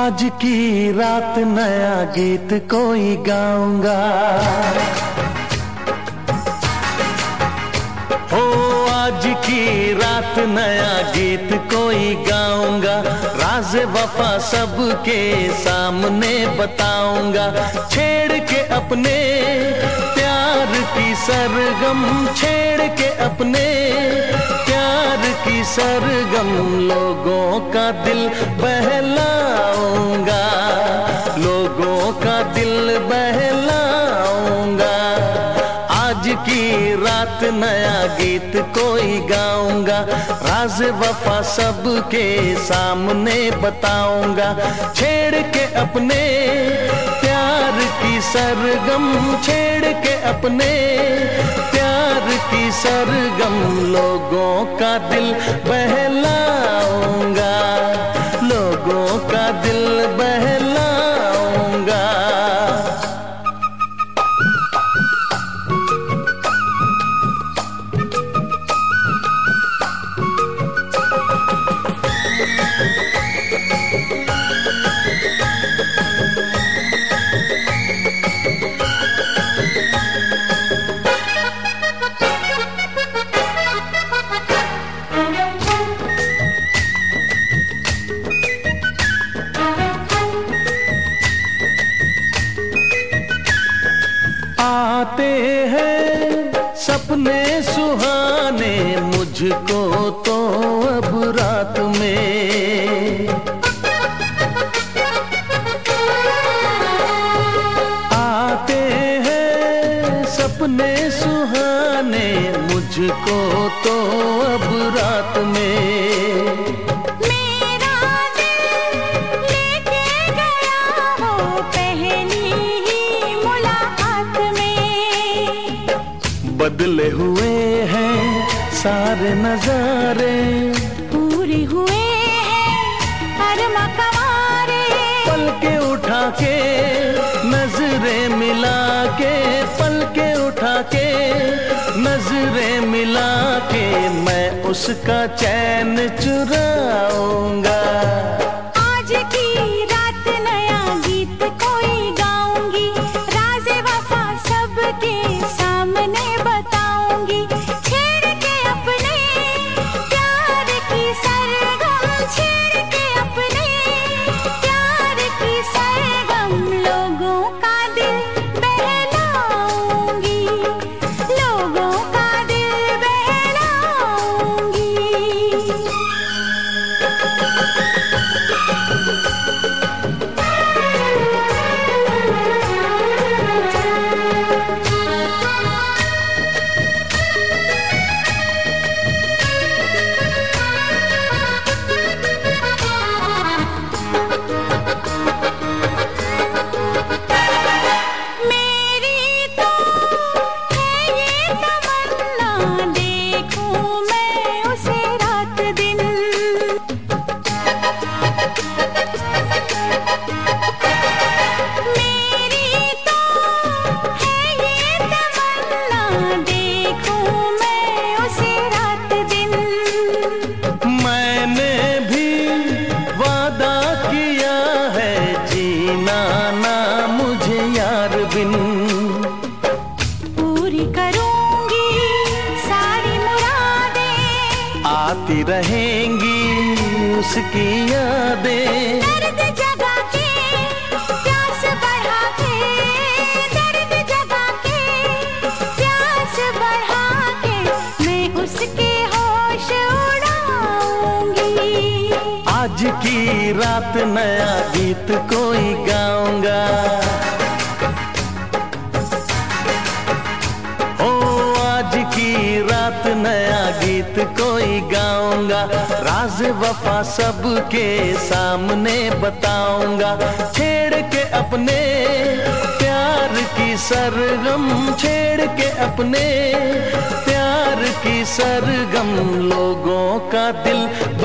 आज की रात नया गीत कोई गाऊंगा, हो आज की रात नया गीत कोई गाऊंगा। राज वफा सबके सामने बताऊंगा, छेड़ के अपने प्यार की सरगम, छेड़ के अपने प्यार की सरगम। लोगों का दिल बहलाऊंगा, लोगों का दिल बहलाऊंगा। आज की रात नया गीत कोई गाऊंगा, राज वफा सबके सामने बताऊंगा, छेड़ के अपने प्यार की सरगम, छेड़ के अपने प्यार की सरगम। लोगों का दिल बहलाऊंगा, लोगों का दिल बहलाऊंगा। आते हैं सपने सुहाने मुझको तो अब रात में, आते हैं सपने सुहाने मुझको तो अब रात में। बदले हुए हैं सारे नजारे, पूरे हुए हैं अरमा कवारे। पलके उठा के नजरें मिला के, पलके उठा के नजरें मिला के, मैं उसका चैन चुराऊंगा। आज की रात नया गीत कोई गाऊंगी, राज वफा सबके सामने बताऊंगी, छेड़ के अपने प्यार की सरगम, छेड़ के अपने प्यार की सरगम। लोगों का दिल बहलाऊंगी, लोगों का दिल बहलाऊंगी। पूरी करूंगी सारी मुरादें, आती रहेंगी उसकी यादें। दर्द जगा के प्यास बढ़ा के, दर्द जगा के प्यास बढ़ा के, मैं उसके होश उड़ाऊंगी। आज की रात नया गीत कोई गाऊंगा, रात नया गीत कोई गाऊंगा, राज वफा सबके सामने बताऊंगा, छेड़ के अपने प्यार की सरगम, छेड़ के अपने प्यार की सरगम। लोगों का दिल